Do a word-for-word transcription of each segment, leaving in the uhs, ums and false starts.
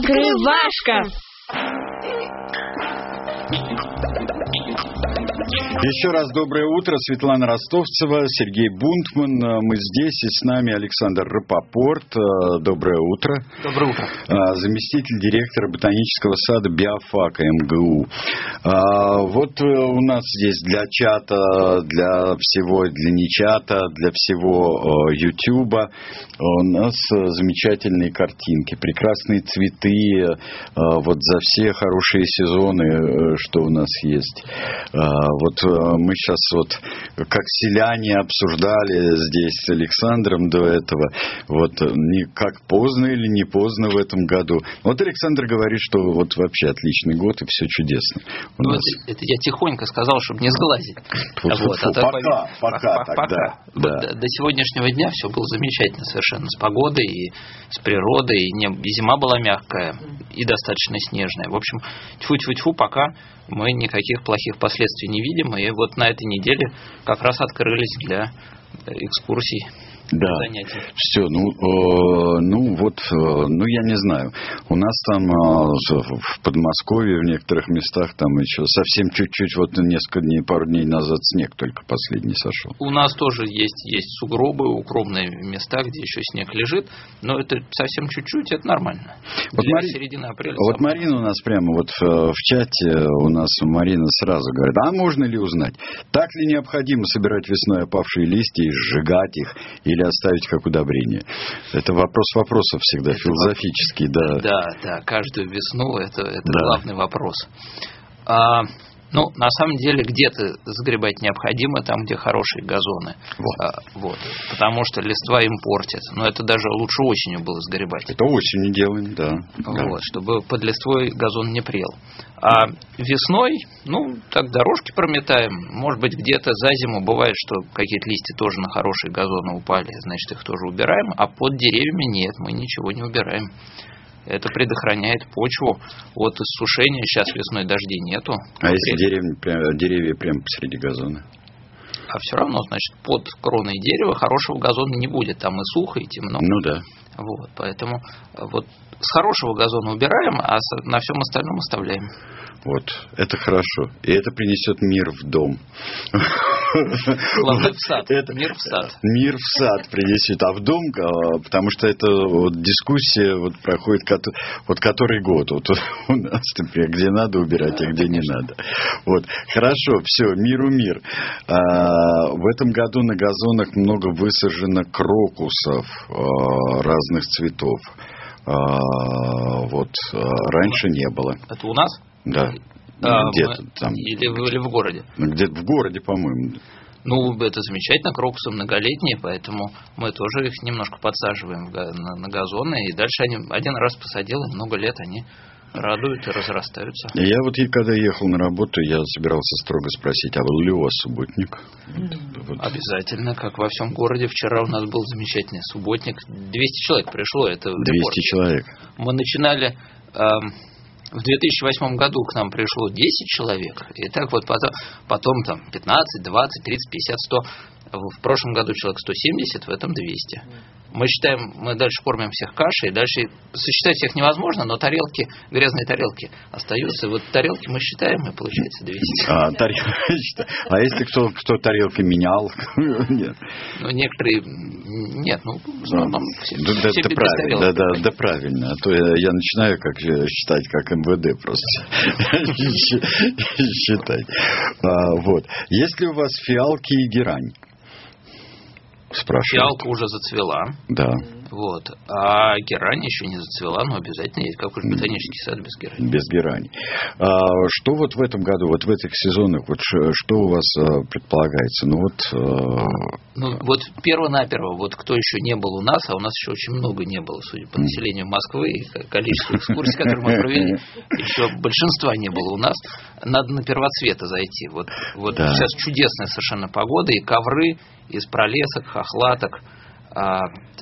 Открывашка. Еще раз доброе утро. Светлана Ростовцева, Сергей Бунтман. Мы здесь, и с нами Александр Рапопорт. Доброе утро. Доброе утро. Заместитель директора ботанического сада биофака эм гэ у. Вот у нас здесь для чата, для всего, для нечата, для всего Ютуба у нас замечательные картинки, прекрасные цветы. Вот за все хорошие сезоны, что у нас есть. Вот мы сейчас вот как селяне обсуждали здесь с Александром до этого, вот не как поздно или не поздно в этом году. Вот Александр говорит, что вот вообще отличный год и все чудесно. Ну, нас... это, это я тихонько сказал, чтобы не сглазить. Вот, вот, а пока, пока, пока, пока. Тогда, вот да. до, до сегодняшнего дня все было замечательно совершенно с погодой и с природой, и, не, и зима была мягкая и достаточно снежная. В общем, тьфу-тьфу-тьфу, пока мы никаких плохих последствий не видим, и вот на этой неделе как раз открылись для экскурсий. Да, занятий. Все, ну, э, ну вот, э, ну я не знаю. У нас там э, в Подмосковье в некоторых местах там еще совсем чуть-чуть, вот несколько дней, пару дней назад снег только последний сошел. У нас тоже есть, есть сугробы, укромные места, где еще снег лежит, но это совсем чуть-чуть, это нормально. Вот, Для Мари... середины апреля. Вот самое... Марина у нас прямо вот в, в чате, у нас Марина сразу говорит, а можно ли узнать, так ли необходимо собирать весной опавшие листья и сжигать их, или оставить как удобрение? Это вопрос вопросов всегда, это философический, вопрос. да. Да, да, каждую весну это, это да. главный вопрос. А, ну, на самом деле, где-то сгребать необходимо, там, где хорошие газоны. Вот. А, вот. Потому что листва им портит. Но это даже лучше осенью было сгребать. Это осенью делаем, да. Вот, да. чтобы под листвой газон не прел. А весной, ну, так дорожки прометаем. Может быть, где-то за зиму бывает, что какие-то листья тоже на хорошие газоны упали, значит, их тоже убираем. А под деревьями нет, мы ничего не убираем. Это предохраняет почву от иссушения. Сейчас весной дождей нету. А если деревья, прям, деревья прямо посреди газона? А все равно, значит, под кроной дерева хорошего газона не будет. Там и сухо, и темно. Ну да. Вот, поэтому вот с хорошего газона убираем, а на всем остальном оставляем. Вот, это хорошо. И это принесет мир в дом. Главное, в сад. Это мир в сад. Мир в сад принесет, а в дом, потому что это вот дискуссия вот проходит вот который год. Вот у нас, например, где надо убирать, а где не надо. Вот, хорошо, все, миру мир. А, в этом году на газонах много высажено крокусов а, разных цветов. А, вот, а, раньше не было. Это у нас? Да. А, где-то мы... там. Или, или в городе? Где-то в городе, по-моему. Ну, это замечательно, крокусы многолетние, поэтому мы тоже их немножко подсаживаем на, на газоны. И дальше они один раз посадил, и много лет они радуют и разрастаются. Я вот когда ехал на работу, я собирался строго спросить, а был ли у вас субботник? Mm. Вот. Обязательно, как во всем городе. Вчера у нас был замечательный субботник. двести человек пришло. Это двести человек. Мы начинали... Эм, В две тысячи восьмом году к нам пришло десять человек, и так вот потом, потом там пятнадцать, двадцать, тридцать, пятьдесят, сто. В прошлом году человек сто семьдесят, в этом двести. Мы считаем, мы дальше кормим всех кашей, и дальше сосчитать всех невозможно, но тарелки, грязные тарелки остаются. Вот тарелки мы считаем, и получается двести. А, тарел... а если кто, кто тарелки менял? Нет. Ну, некоторые... Нет, ну, в основном все, да, все это без правильно, тарелок. да, да, да, правильно. А то я, я начинаю как считать, как эм вэ дэ просто. Считать. Вот. Есть ли у вас фиалки и герань? Спрашивают. Фиалка уже зацвела. Да. Вот. А герань еще не зацвела, но обязательно есть. Какой же ботанический сад без герани? Без герани. А что вот в этом году, вот в этих сезонах, вот что у вас предполагается? Ну вот... Ну вот перво-наперво, вот кто еще не был у нас, а у нас еще очень много не было, судя по населению Москвы, и количество экскурсий, которые мы провели, еще большинства не было у нас. Надо на первоцветы зайти. Вот, вот да. Сейчас чудесная совершенно погода, и ковры из пролесок, хохлаток, а,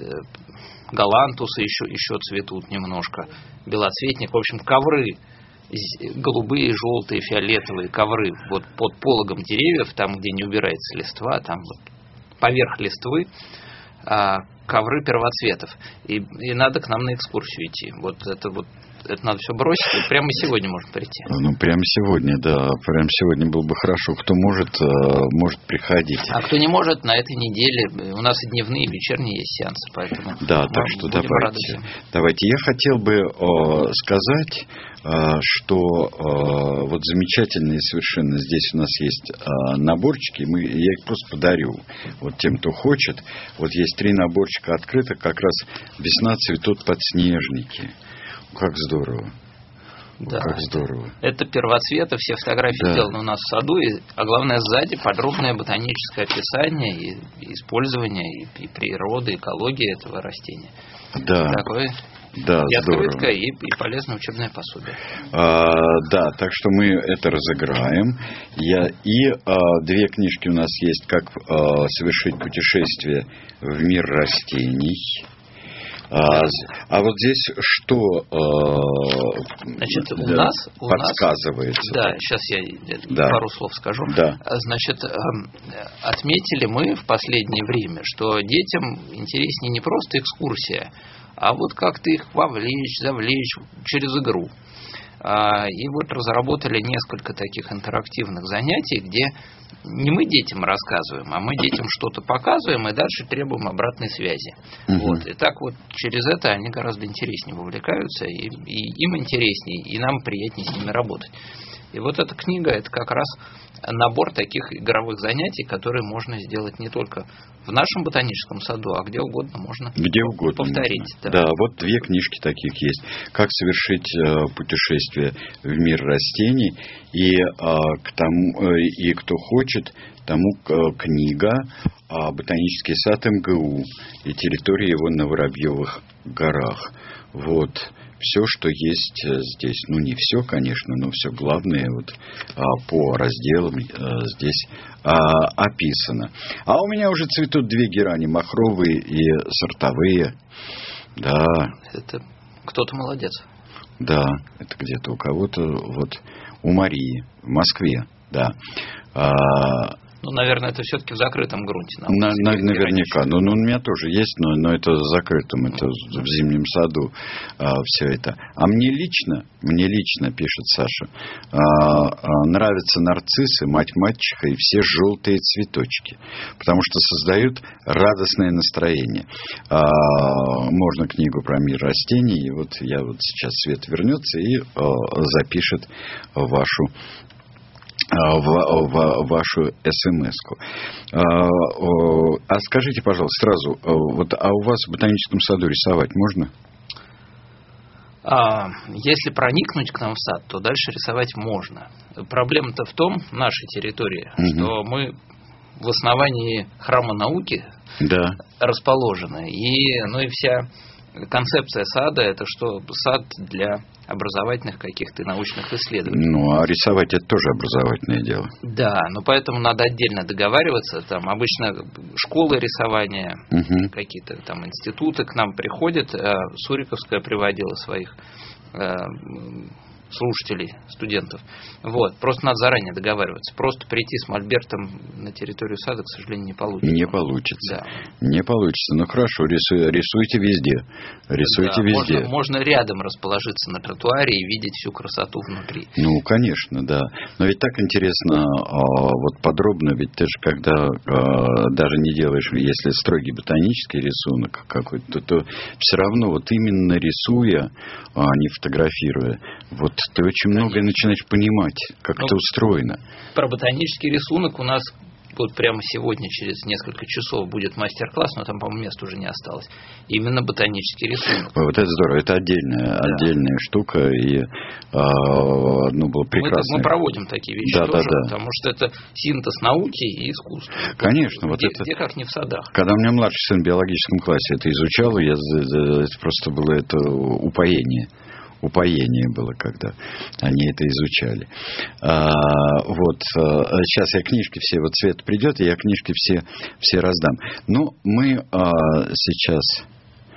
галантусы еще, еще цветут немножко, белоцветник, в общем, ковры голубые, желтые, фиолетовые ковры вот под пологом деревьев, там, где не убирается листва, там вот поверх листвы, а, ковры первоцветов. И, и надо к нам на экскурсию идти. Вот это вот это надо все бросить, и прямо сегодня можно прийти. Ну, прямо сегодня, да. Прямо сегодня было бы хорошо. Кто может, может приходить. А кто не может, на этой неделе у нас и дневные, и вечерние есть сеансы, поэтому да, так что давайте. Давайте. Я хотел бы о, сказать, о, что о, вот замечательные совершенно здесь у нас есть о, наборчики. Мы, я их просто подарю вот тем, кто хочет. Вот есть три наборчика открытых, как раз «Весна цветут подснежники». Как здорово. Да. Как здорово. Это первоцветы, все фотографии да. сделаны у нас в саду, и, а главное сзади подробное ботаническое описание и, и использование и, и природы, экологии этого растения. Да. Такое да, и открытка, здорово. и, и полезное учебное пособие. А, да, так что мы это разыграем. Я, и а, две книжки у нас есть, как а, совершить путешествие в мир растений. А, а вот здесь что э, Значит, у да, нас у подсказывается? Нас, да, сейчас я да. пару слов скажу. Да. Значит, отметили мы в последнее время, что детям интереснее не просто экскурсия, а вот как-то их вовлечь, завлечь через игру. И вот разработали несколько таких интерактивных занятий, где не мы детям рассказываем, а мы детям что-то показываем и дальше требуем обратной связи. Угу. Вот. И так вот через это они гораздо интереснее вовлекаются, и, и им интереснее, и нам приятнее с ними работать. И вот эта книга, это как раз набор таких игровых занятий, которые можно сделать не только в нашем ботаническом саду, а где угодно можно где угодно повторить. Да. да, вот две книжки таких есть. Как совершить э, путешествие в мир растений. И, э, к тому, э, и кто хочет, тому э, книга э, «Ботанический сад эм гэ у» и территория его на Воробьевых горах. Вот. Все, что есть здесь, ну не все, конечно, но все главное вот а, по разделам а, здесь а, описано. А у меня уже цветут две герани, махровые и сортовые. Да. Это кто-то молодец. Да, это где-то у кого-то, вот у Марии в Москве, да. А, Ну, наверное, это все-таки в закрытом грунте. На, на, наверняка. Ну, ну, у меня тоже есть, но, но это в закрытом, это в зимнем саду а, все это. А мне лично, мне лично, пишет Саша, а, а, нравятся нарциссы, мать-мачеха и все желтые цветочки, потому что создают радостное настроение. А, можно книгу про мир растений, и вот я вот сейчас Свет вернется и а, запишет вашу В, в вашу смс-ку. А, а скажите, пожалуйста, сразу, вот, а у вас в ботаническом саду рисовать можно? А, если проникнуть к нам в сад, то дальше рисовать можно. Проблема-то в том, нашей территории, угу. что мы в основании храма науки да. расположены. И, ну и вся концепция сада – это что сад для образовательных каких-то научных исследований. Ну, а рисовать – это тоже образовательное дело. Да, но поэтому надо отдельно договариваться. Там обычно школы рисования, угу. какие-то там институты к нам приходят. Суриковская приводила своих слушателей, студентов. Вот. Просто надо заранее договариваться. Просто прийти с мольбертом на территорию сада, к сожалению, не получится. Не получится. Да. Не получится. Ну хорошо, рисуй, рисуйте везде. Рисуйте да, везде. Можно, можно рядом расположиться на тротуаре и видеть всю красоту внутри. Ну, конечно, да. Но ведь так интересно, вот подробно, ведь ты же когда даже не делаешь, если строгий ботанический рисунок какой-то, то все равно вот именно рисуя, а не фотографируя, вот ты очень многое начинаешь понимать, как ну, это устроено. Про ботанический рисунок у нас вот прямо сегодня, через несколько часов, будет мастер-класс, но там, по-моему, места уже не осталось. Именно ботанический рисунок. Ой, вот это здорово, это отдельная, да. отдельная штука, и а, одно было прекрасно. Мы, мы проводим такие вещи да, тоже, да, да. потому что это синтез науки и искусства. Конечно. Где, вот это, где как не в садах. Когда у меня младший сын в биологическом классе это изучал, я, это просто было это упоение. Упоение было, когда они это изучали. А, вот, сейчас я книжки все, вот Свет придет, и я книжки все, все раздам. Но мы а, сейчас,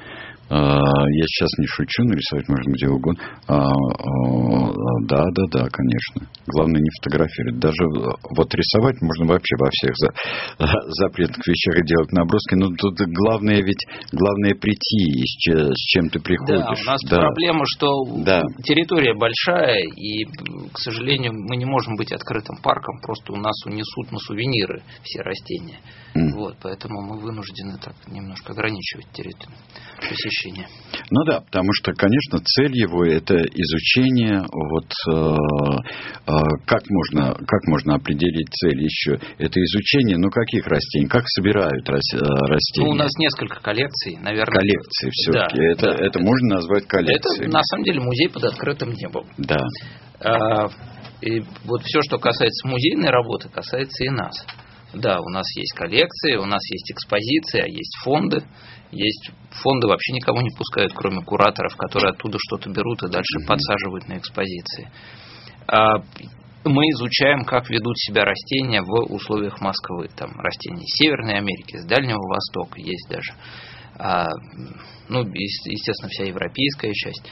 Я сейчас не шучу, нарисовать можно где угодно. А, а, да, да, да, конечно. Главное не фотографировать. Даже вот рисовать можно вообще во всех за, запретных вещах и делать наброски. Но тут главное ведь, главное прийти, с чем ты приходишь. Да, у нас да. проблема, что да. территория большая, и, к сожалению, мы не можем быть открытым парком, просто у нас унесут на сувениры все растения. Mm. Вот, поэтому мы вынуждены так немножко ограничивать территорию посещения. Ну да, потому что, конечно, цель его это изучение, вот э, э, как можно, как можно определить цель еще, это изучение, ну каких растений, как собирают рас, растения. Ну, у нас несколько коллекций, наверное. Коллекции все-таки, да, это, да, это, это можно назвать коллекцией. Это, на самом деле, музей под открытым небом. Да. А, и вот все, что касается музейной работы, касается и нас. Да, у нас есть коллекции, у нас есть экспозиции, а есть фонды. Есть фонды вообще никого не пускают, кроме кураторов, которые оттуда что-то берут и дальше mm-hmm. подсаживают на экспозиции. А, мы изучаем, как ведут себя растения в условиях Москвы. Там растения из Северной Америки, с Дальнего Востока есть даже. А, ну, естественно, вся европейская часть.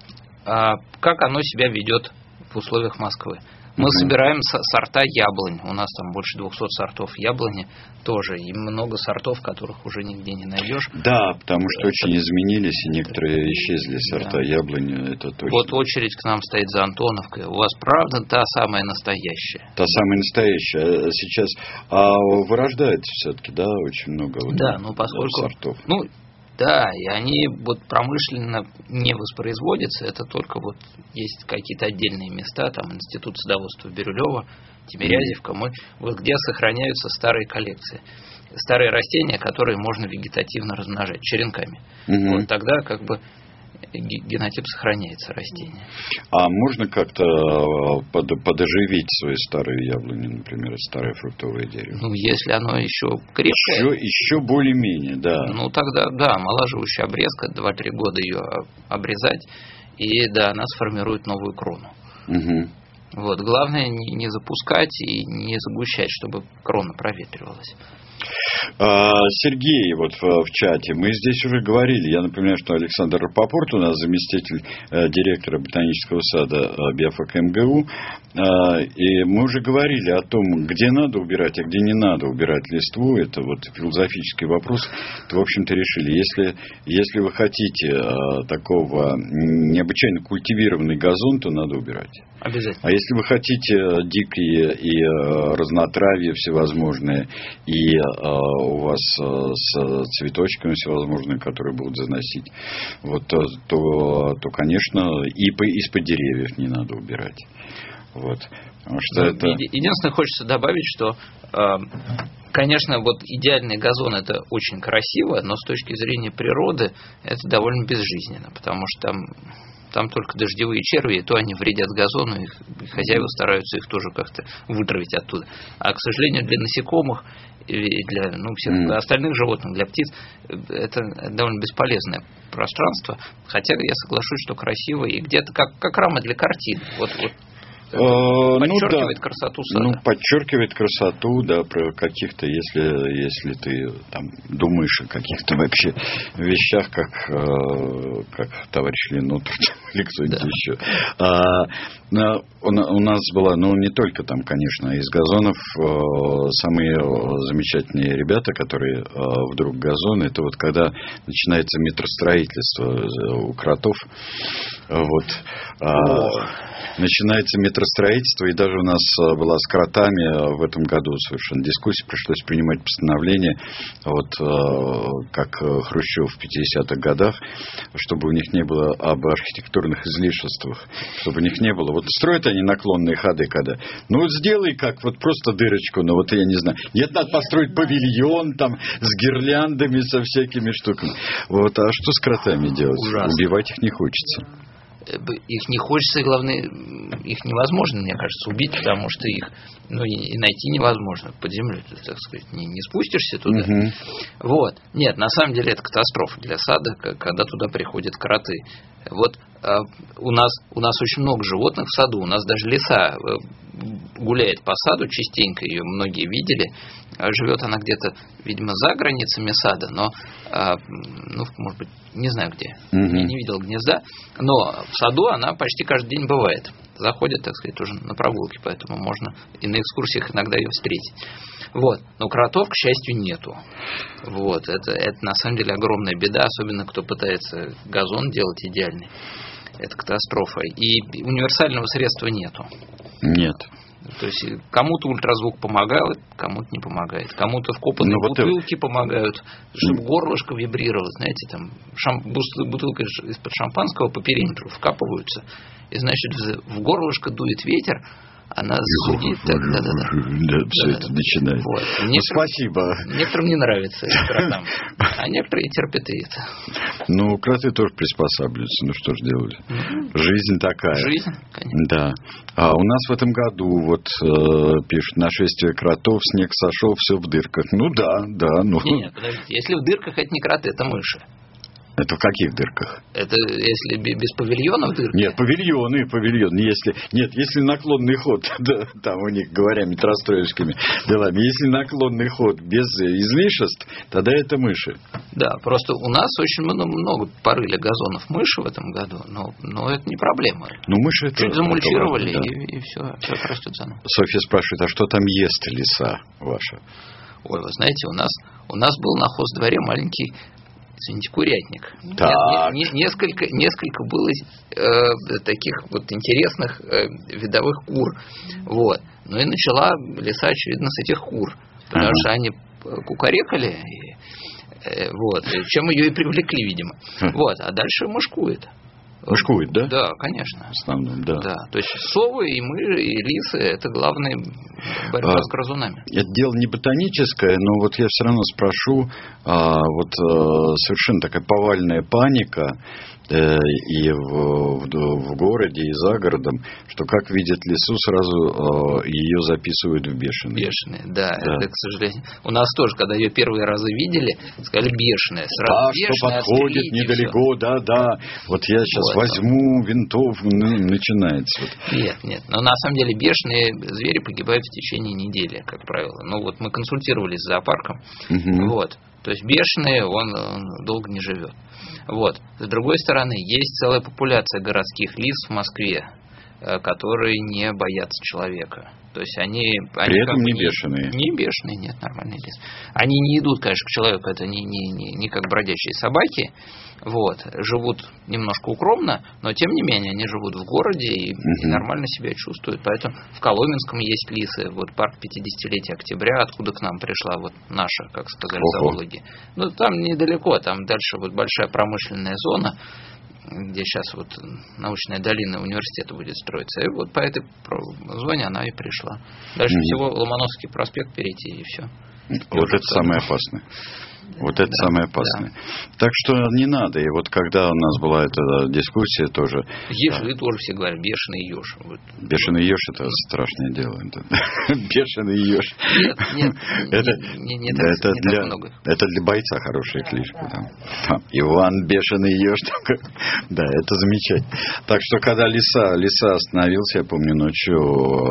А, как оно себя ведет в условиях Москвы? Мы mm-hmm. собираем сорта яблонь. У нас там больше двухсот сортов яблони тоже. И много сортов, которых уже нигде не найдешь. Да, потому что это... очень изменились, и некоторые исчезли сорта да. яблони. Это точно. Вот очередь к нам стоит за Антоновкой. У вас правда та самая настоящая? Та самая настоящая. Сейчас а вырождается все-таки, да, очень много вот да, ну поскольку сортов. Ну, да, и они вот промышленно не воспроизводятся, это только вот есть какие-то отдельные места, там Институт садоводства Бирюлева, Тимирязевка, мы, вот где сохраняются старые коллекции, старые растения, которые можно вегетативно размножать черенками. Mm-hmm. Вот тогда как бы генотип сохраняется растения. А можно как-то под, подоживить свои старые яблони, например, старое фруктовое дерево? Ну, если оно еще крепкое. Еще, еще более-менее, да. Ну, тогда, да, омолаживающая обрезка, два-три года ее обрезать, и, да, она сформирует новую крону. Угу. Вот, главное не, не запускать и не загущать, чтобы крона проветривалась. Сергей вот в, в чате. Мы здесь уже говорили. Я напоминаю, что Александр Рапопорт у нас заместитель э, директора ботанического сада э, биофака эм гэ у. Э, и мы уже говорили о том, где надо убирать, а где не надо убирать листву. Это вот философический вопрос. Это, в общем-то, решили. Если, если вы хотите э, такого необычайно культивированный газон, то надо убирать. Обязательно. А если вы хотите дикие и э, разнотравья всевозможные, и э, у вас э, с цветочками всевозможными, которые будут заносить, вот, то, то, то конечно, и по, из-под деревьев не надо убирать. Вот. Потому что ну, это... Единственное, хочется добавить, что, э, конечно, вот идеальный газон это очень красиво, но с точки зрения природы это довольно безжизненно, потому что там... Там только дождевые черви, и то они вредят газону, и хозяева стараются их тоже как-то вытравить оттуда. А, к сожалению, для насекомых и для ну, всех mm. остальных животных, для птиц, это довольно бесполезное пространство. Хотя я соглашусь, что красиво, и где-то как, как рама для картин. Вот, вот. Подчеркивает ну, да. красоту сада. Ну, подчеркивает красоту, да, про каких-то, если, если ты там думаешь о каких-то вообще вещах, как, э, как товарищ Ленотов или кто-нибудь да. еще. А, у, у нас была, ну, не только там, конечно, из газонов э, самые замечательные ребята, которые э, вдруг газоны, это вот когда начинается метростроительство у кротов. Вот. А, начинается метростроительство, и даже у нас была с кротами в этом году совершенно дискуссия, пришлось принимать постановление, вот как Хрущев в пятидесятых годах, чтобы у них не было об архитектурных излишествах, чтобы у них не было. Вот строят они наклонные ходы, когда, ну вот сделай как, вот просто дырочку, ну вот я не знаю, нет, надо построить павильон там с гирляндами, со всякими штуками. Вот, а что с кротами делать? Ужасно. Убивать их не хочется. Их не хочется, и главное, их невозможно, мне кажется, убить, потому что их ну, и, и найти невозможно под землей, так сказать, не, не спустишься туда. Uh-huh. Вот. Нет, на самом деле это катастрофа для сада, когда туда приходят кроты. Вот а, у нас у нас очень много животных в саду, у нас даже лиса гуляет по саду частенько, ее многие видели, живет она где-то, видимо, за границами сада, но, ну, может быть, не знаю где, mm-hmm. я не видел гнезда, но в саду она почти каждый день бывает. Заходит, так сказать, уже на прогулки, поэтому можно и на экскурсиях иногда ее встретить. Вот. Но кротов, к счастью, нету. Вот. Это, это на самом деле огромная беда, особенно кто пытается газон делать идеальный. Это катастрофа. И универсального средства нету. Нет. То есть кому-то ультразвук помогает, кому-то не помогает. Кому-то вкопанные ну, бутылки вот помогают, чтобы горлышко вибрировало. Знаете, там шам... бутылка из-под шампанского по периметру вкапываются. И, значит, в горлышко дует ветер, она зудит. Так, да, да, да. Да, все это начинает. Вот. Ну, спасибо. Некоторым не нравится кротам, а некоторые терпят и это. Ну, кроты тоже приспосабливаются. Ну, что ж делать? Жизнь такая. Жизнь, конечно. Да. А у нас в этом году, вот, э, пишут, нашествие кротов, снег сошел, все в дырках. Ну, да, да. Ну. Нет, подождите. Если в дырках, это не кроты, это мыши. Это в каких дырках? Это если без павильонов дырки? Нет, павильоны, павильоны. Если, нет, если наклонный ход, да, там у них, говоря метростроечками делами, если наклонный ход без излишеств, тогда это мыши. Да, просто у нас очень много, много порыли газонов мыши в этом году, но, но это не проблема. Ну, мыши это... Чуть замульчировали, да. и, и все, все растет заново. Софья спрашивает, а что там ест лиса ваша? Ой, вы знаете, у нас, у нас был на хоздворе маленький... Извините, курятник. Так. Не, не, несколько, несколько было э, таких вот интересных э, видовых кур. Вот. Ну и начала лиса, очевидно, с этих кур. Потому ага. что они кукарекали. И, э, вот, чем ее и привлекли, видимо. Вот. А дальше мышкует. Мышкует, да? Да, конечно. В основном, да. Да. То есть совы и мыши, и лисы – это главная борьба а, с грызунами. Это дело не ботаническое, но вот я все равно спрошу, а, вот а, совершенно такая повальная паника э, и в, в, в городе, и за городом, что как видят лису, сразу э, ее записывают в бешеные. Бешеные, да, да. Это, к сожалению. У нас тоже, когда ее первые разы видели, сказали бешеная. Сразу да, бешеная, что подходит недалеко, да, да. Вот я сейчас вот. возьму винтов, ну, начинается. Вот. Нет, нет. Но на самом деле бешеные звери погибают в течение недели, как правило. Ну вот мы консультировались с зоопарком. Угу. Вот. То есть бешеный, он, он долго не живет. Вот. С другой стороны, есть целая популяция городских лис в Москве, которые не боятся человека. То есть они... При они этом не не бешеные. Не бешеные, нет, нормальные лис. Они не идут, конечно, к человеку, это не, не, не, не как бродячие собаки. Вот. Живут немножко укромно, но тем не менее они живут в городе и, угу. и нормально себя чувствуют. Поэтому в Коломенском есть лисы. Вот парк пятидесятилетия октября, откуда к нам пришла вот наша, как сказали зоологи. Ну, там недалеко, там дальше вот большая промышленная зона, где сейчас вот научная долина университета будет строиться. И вот по этой зоне она и пришла. Дальше mm-hmm. всего Ломоносовский проспект перейти, и все. Вот это самое опасное. Вот это да, самое опасное. Да. Так что не надо. И вот когда у нас была эта дискуссия тоже... Ежи тоже все говорят, бешеный еж. Вот. Бешеный еж – это страшное дело. Бешеный еж. Нет, нет, это, не, не, не, так, это, не для, так много. Это для бойца хорошая кличка. Там. Там. Иван Бешеный еж. Да, это замечательно. Так что когда лиса, лиса остановился, я помню, ночью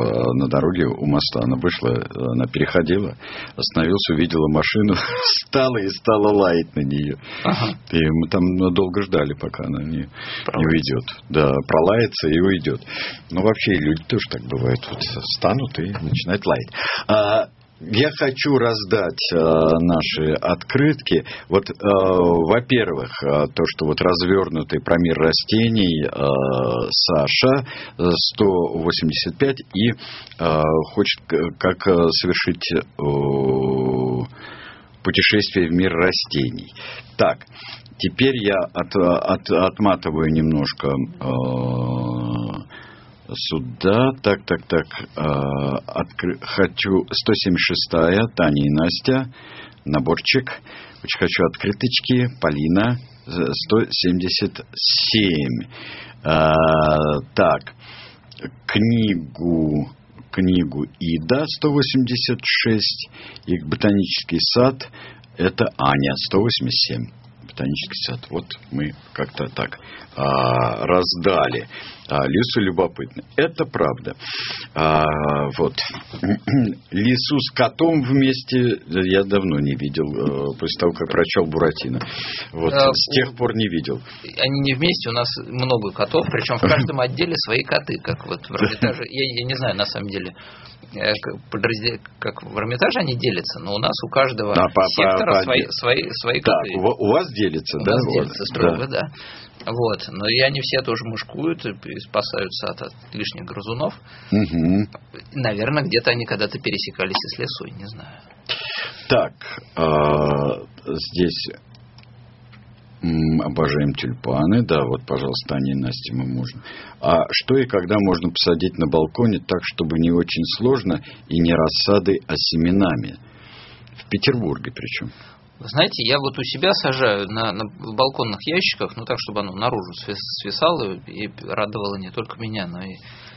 на дороге у моста она вышла, она переходила, остановился, увидела машину, встала и стала лаять на нее. Ага. И мы там долго ждали, пока она не, не уйдет. Да, пролается и уйдет. Но вообще люди тоже так бывает. Вот встанут и начинают лаять. А, я хочу раздать а, наши открытки. Вот, а, во-первых, а, то, что вот развернутый про мир растений а, Саша сто восемьдесят пять и а, хочет как совершить... А, путешествие в мир растений. Так, теперь я от, от, отматываю немножко э, сюда. Так, так, так. Э, откры, хочу сто семьдесят шестая, Таня и Настя. Наборчик. Очень хочу открыточки. Полина. сто семьдесят семь. Э, так. Книгу... Книгу Ида сто восемьдесят шесть и ботанический сад это Аня сто восемьдесят семь. ботанический сад. Вот мы как-то так а, раздали. А, лесу любопытно. Это правда. А, вот. Лису с котом вместе я давно не видел, после того, как прочел Буратино. Вот. А, с тех пор не видел. Они не вместе, у нас много котов, причем в каждом отделе свои коты, как вот в Эрмитаже. Я, я не знаю, на самом деле, как в Эрмитаже они делятся, но у нас у каждого да, сектора по, по, свои, свои, свои коты. Так, у вас делится, у да? У нас вот, делится строго, да. да. Вот, но и они все тоже мушкуют и спасаются от, от лишних грызунов. Угу. Наверное, где-то они когда-то пересекались и с лесой, не знаю. Так, а, здесь м, обожаем тюльпаны. Да, вот, пожалуйста, Таня и Настя, мы можем. А что и когда можно посадить на балконе так, чтобы не очень сложно и не рассадой, а семенами? В Петербурге причем. Вы знаете, я вот у себя сажаю на, на балконных ящиках, ну так, чтобы оно наружу свисало и радовало не только меня, но и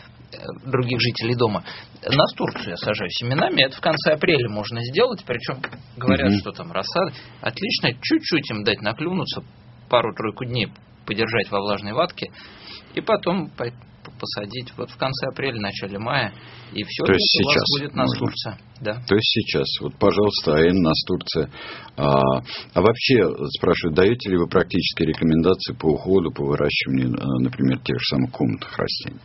других жителей дома. Настурцию я сажаю семенами, это в конце апреля можно сделать, причем говорят, mm-hmm. что там рассада. Отлично, чуть-чуть им дать наклюнуться, пару-тройку дней подержать во влажной ватке, и потом посадить вот в конце апреля, начале мая, и все, то есть у вас сейчас будет настурция. Да. То есть сейчас. Вот, пожалуйста, АН, настурция. А, а вообще, спрашивают, даете ли вы практические рекомендации по уходу, по выращиванию, например, тех же самых комнатных растений?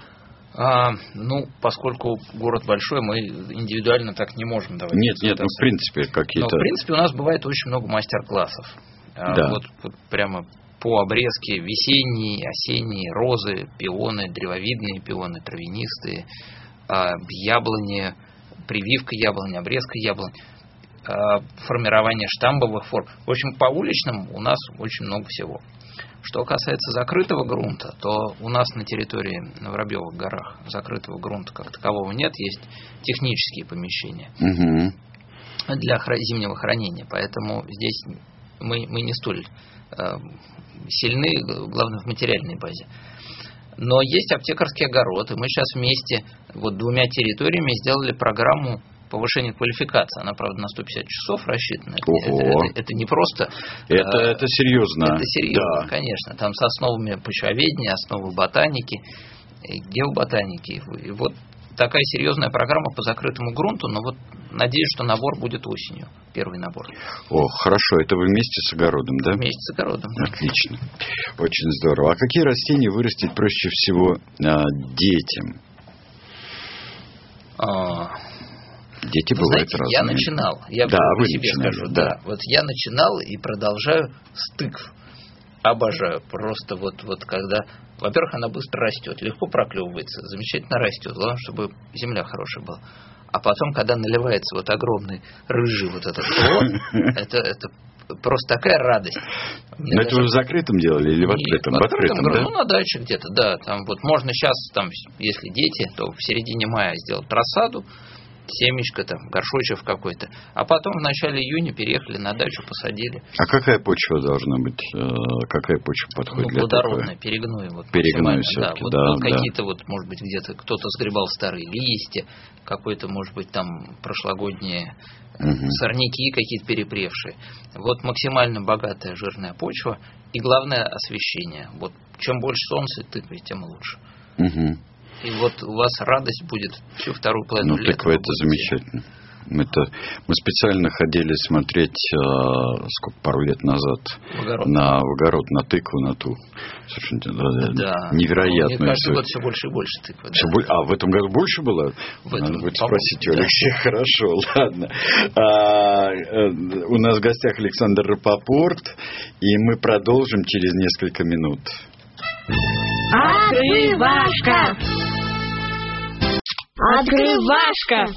А, ну, поскольку город большой, мы индивидуально так не можем давать. Нет, нет, ну, в принципе, какие-то... Но, в принципе, у нас бывает очень много мастер-классов. Да. Вот, вот прямо по обрезке весенние, осенние, розы, пионы, древовидные пионы, травянистые, яблони, прививка яблони, обрезка яблонь, формирование штамбовых форм. В общем, по уличным у нас очень много всего. Что касается закрытого грунта, то у нас на территории на Воробьевых горах закрытого грунта как такового нет, есть технические помещения угу. для зимнего хранения, поэтому здесь мы, мы не столь э, сильны, главное в материальной базе. Но есть аптекарский огород, и мы сейчас вместе вот двумя территориями сделали программу повышения квалификации. Она, правда, на сто пятьдесят часов рассчитана. Это, это, это не просто... Это, э, это серьезно. Это серьезно, да. конечно. Там с основами почвоведения, основы ботаники, геоботаники. И вот такая серьезная программа по закрытому грунту, но вот надеюсь, что набор будет осенью. Первый набор. О, хорошо. Это вы вместе с огородом, да? Вместе с огородом, да. Отлично. Очень здорово. А какие растения вырастить проще всего а, детям? А... Дети вы бывают знаете, разные. Я начинал, я да, по вы себе начинали, скажу, да. да. Вот я начинал и продолжаю с тыкв. Обожаю. Просто вот, вот когда... Во-первых, она быстро растет, легко проклевывается, замечательно растет. Главное, чтобы земля хорошая была. А потом, когда наливается вот огромный рыжий вот этот плод, это, это просто такая радость. Но это вы в закрытом делали или в открытом? В открытом, да? Ну, на даче где-то, да. Там вот можно сейчас, там, если дети, то в середине мая сделать рассаду, семечко, там, горшочек какой-то. А потом в начале июня переехали на дачу, посадили. А какая почва должна быть? Какая почва подходит ну, для плодородная, перегной. Вот, перегной все-таки, да. Вот, да, вот да. какие-то, вот, может быть, где-то кто-то сгребал старые листья, какой-то, может быть, там прошлогодние угу. сорняки какие-то перепревшие. Вот максимально богатая жирная почва и, главное, освещение. Вот чем больше солнца тыквы, тем лучше. Угу. И вот у вас радость будет всю вторую половину лета. Ну, тыква, это замечательно. Это, мы специально ходили смотреть, э, сколько, пару лет назад, в огород. на, в огород, на тыкву, на ту. Совершенно да. невероятно. Мне каждый год все больше и больше тыквы. Все да. боль... А, в этом году больше было? В этом, Надо будет спросить у Алексея. Да. Хорошо, ладно. А, у нас в гостях Александр Рапопорт, и мы продолжим через несколько минут. Открывашка! Открывашка!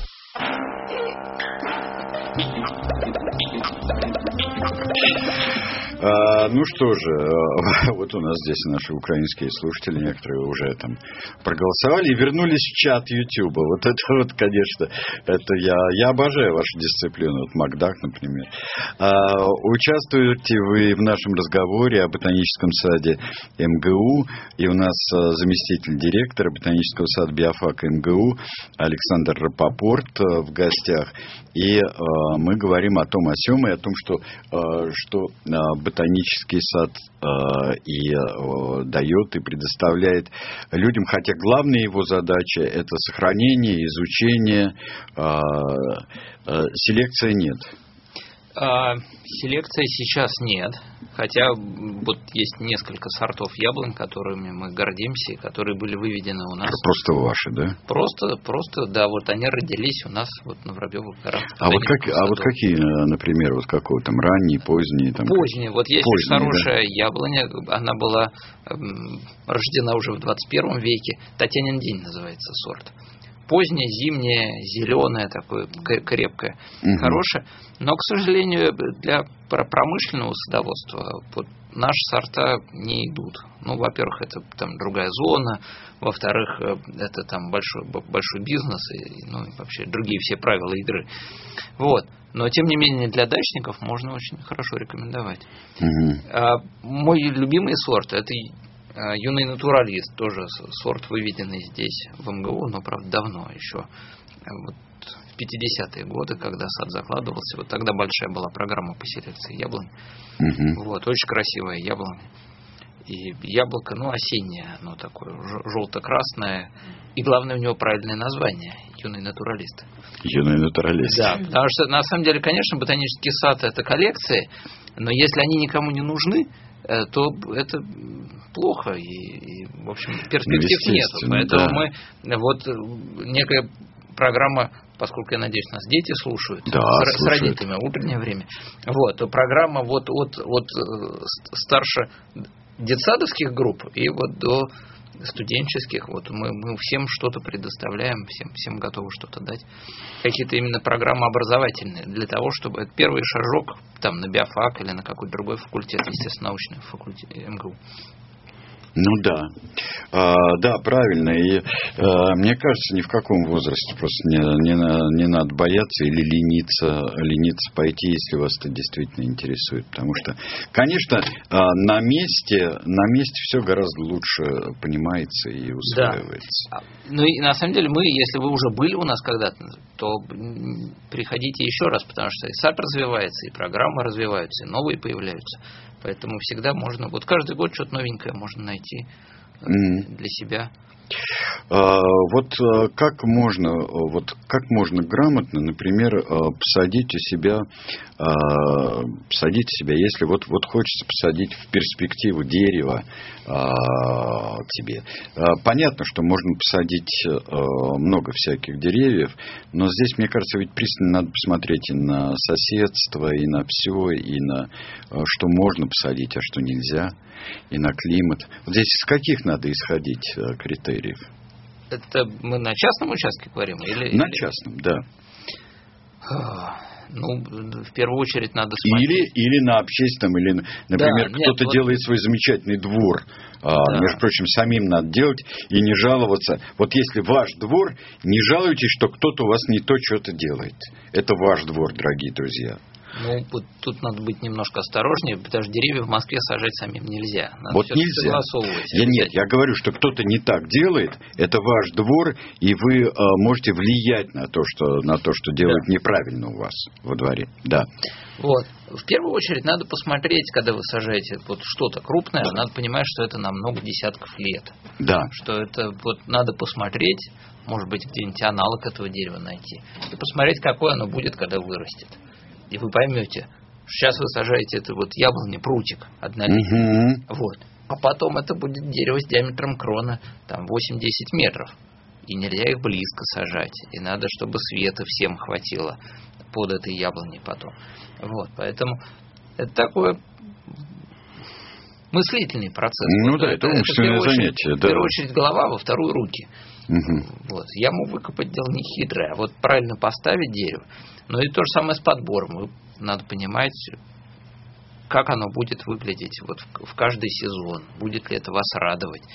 А, ну что же, вот у нас здесь наши украинские слушатели, некоторые уже там проголосовали и вернулись в чат Ютуба. Вот это вот, конечно, это я, я обожаю вашу дисциплину. Вот Макдак, например. А, участвуете вы в нашем разговоре о ботаническом саде МГУ, и у нас заместитель директора ботанического сада биофака МГУ Александр Рапопорт в гостях. И а, мы говорим о том, о сём, и о том, что, а, что а, ботанический сад э, и э, дает, и предоставляет людям, хотя главная его задача – это сохранение, изучение, э, э, селекция нет. А, селекции сейчас нет, хотя вот есть несколько сортов яблонь, которыми мы гордимся, которые были выведены у нас. Просто ваши, да? Просто, просто, да, вот они родились у нас вот на Воробьевых горах. А вот, как, а вот какие, например, вот какого там ранние, поздние? Там, поздние, вот есть поздние, хорошая да? яблоня, она была эм, рождена уже в двадцать первом веке, Татьянин день называется сорт. Позднее, зимнее, зеленое, такое крепкое, угу. хорошее. Но, к сожалению, для промышленного садоводства вот, наши сорта не идут. Ну, во-первых, это там другая зона, во-вторых, это там большой, большой бизнес, и, ну, и вообще другие все правила игры. Вот. Но, тем не менее, для дачников можно очень хорошо рекомендовать. Угу. А, мой любимый сорт – это юный натуралист, тоже сорт, выведенный здесь, в эм гэ у, но, правда, давно еще. Вот в пятидесятые годы, когда сад закладывался, вот тогда большая была программа по селекции яблонь. Угу. Вот, очень красивая яблоня. И яблоко, ну, осеннее, оно такое, желто-красное. И главное, у него правильное название – юный натуралист. Юный натуралист. Да, потому что, на самом деле, конечно, ботанический сад – это коллекции, но если они никому не нужны, то это плохо, и, и в общем, перспектив ну, нет. Поэтому да. мы, вот, некая программа, поскольку, я надеюсь, нас дети слушают, да, с, слушают. с родителями, утреннее время, вот, то программа вот от, от старше детсадовских групп и вот до студенческих, вот мы, мы всем что-то предоставляем, всем, всем готовы что-то дать. Какие-то именно программы образовательные, для того, чтобы это первый шажок там, на биофак или на какой-то другой факультет, естественно, научный факультет эм гэ у. Ну да, а, да, правильно. И а, мне кажется, ни в каком возрасте просто не, не, не надо бояться или лениться, лениться пойти, если вас это действительно интересует. Потому что, конечно, а, на месте, на месте все гораздо лучше понимается и усваивается. Да. Ну и на самом деле мы, если вы уже были у нас когда-то, то приходите еще раз, потому что и сад развивается, и программы развиваются, и новые появляются. Поэтому всегда можно, вот каждый год что-то новенькое можно найти mm. для себя. А, вот как можно, вот как можно грамотно, например, посадить у себя, посадить у себя, если вот, вот хочется посадить в перспективу дерево к тебе. Понятно, что можно посадить много всяких деревьев, но здесь, мне кажется, ведь пристально надо посмотреть и на соседство, и на все, и на что можно посадить, а что нельзя, и на климат. Вот здесь из каких надо исходить критериев? Это мы на частном участке говорим? Или, на или... частном, да. Ну, в первую очередь надо смотреть. Или, или на общественном, или, например, да, кто-то нет, делает вот... свой замечательный двор. Да. А, между прочим, самим надо делать и не жаловаться. Вот если ваш двор, не жалуйтесь, что кто-то у вас не то что-то делает. Это ваш двор, дорогие друзья. Ну, вот тут надо быть немножко осторожнее, потому что деревья в Москве сажать самим нельзя. Надо вот нельзя. Я, нет, я говорю, что кто-то не так делает, это ваш двор, и вы э, можете влиять на то, что, на то, что делают да. неправильно у вас во дворе. Да. Вот. В первую очередь надо посмотреть, когда вы сажаете вот что-то крупное, надо понимать, что это на много десятков лет. Да. Что это вот надо посмотреть, может быть, где-нибудь аналог этого дерева найти, и посмотреть, какое оно будет, когда вырастет. И вы поймете, сейчас вы сажаете это вот яблони, прутик однолетний, угу. вот, а потом это будет дерево с диаметром крона там восемь-десять метров, и нельзя их близко сажать, и надо, чтобы света всем хватило под этой яблоней потом, вот, поэтому это такое мыслительный процесс. Ну вот, да, это, это умственное занятие, да. В первую очередь голова, во вторую руки. Угу. Вот. Яму выкопать дело не хитрое, а вот правильно поставить дерево. Но и то же самое с подбором. Надо понимать, как оно будет выглядеть вот в каждый сезон. Будет ли это вас радовать.